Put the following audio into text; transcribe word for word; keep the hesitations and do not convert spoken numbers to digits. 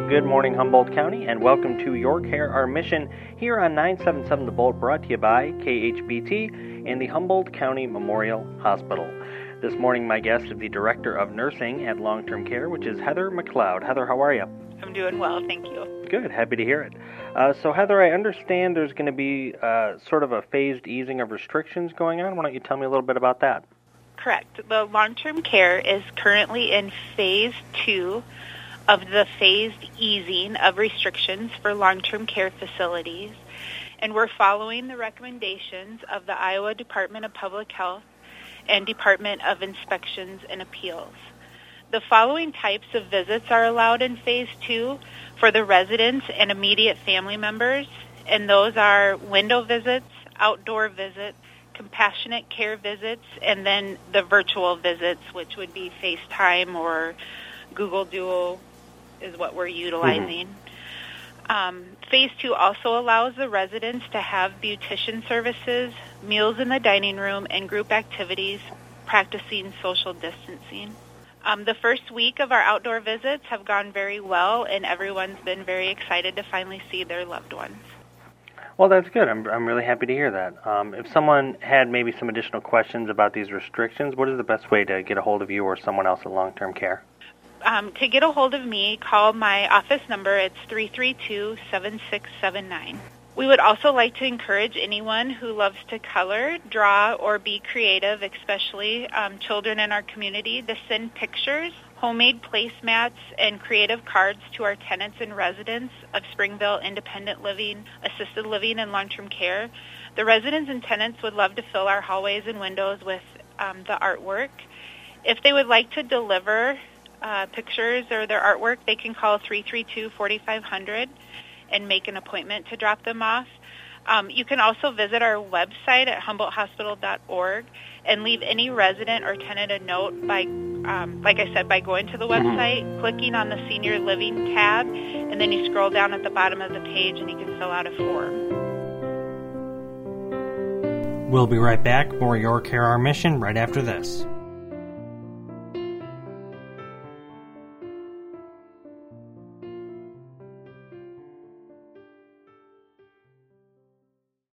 Good morning, Humboldt County, and welcome to Your Care, Our Mission here on nine seventy-seven The Bolt, brought to you by K H B T and the Humboldt County Memorial Hospital. This morning, my guest is the Director of Nursing at Long-Term Care, which is Heather McLeod. Heather, how are you? I'm doing well, thank you. Good, happy to hear it. Uh, so, Heather, I understand there's going to be uh, sort of a phased easing of restrictions going on. Why don't you tell me a little bit about that? Correct. The long-term care is currently in phase two of the phased easing of restrictions for long-term care facilities, and we're following the recommendations of the Iowa Department of Public Health and Department of Inspections and Appeals. The following types of visits are allowed in phase two for the residents and immediate family members, and those are window visits, outdoor visits, compassionate care visits, and then the virtual visits, which would be FaceTime or Google Duo is what we're utilizing. Mm-hmm. Um, phase two also allows the residents to have beautician services, meals in the dining room, and group activities practicing social distancing. Um, the first week of our outdoor visits have gone very well, and everyone's been very excited to finally see their loved ones. Well, that's good. I'm I'm really happy to hear that. Um, if someone had maybe some additional questions about these restrictions, what is the best way to get a hold of you or someone else at long-term care? Um, to get a hold of me, call my office number. It's three three two, seven six seven nine. We would also like to encourage anyone who loves to color, draw, or be creative, especially um, children in our community, to send pictures, homemade placemats, and creative cards to our tenants and residents of Springville Independent Living, Assisted Living, and Long-Term Care. The residents and tenants would love to fill our hallways and windows with um, the artwork. If they would like to deliver uh, pictures or their artwork, they can call three three two, four five zero zero and make an appointment to drop them off. Um, you can also visit our website at humboldt hospital dot org and leave any resident or tenant a note by, um, like I said, by going to the website, mm-hmm. clicking on the Senior Living tab, and then you scroll down at the bottom of the page and you can fill out a form. We'll be right back. More Your Care, Our Mission right after this.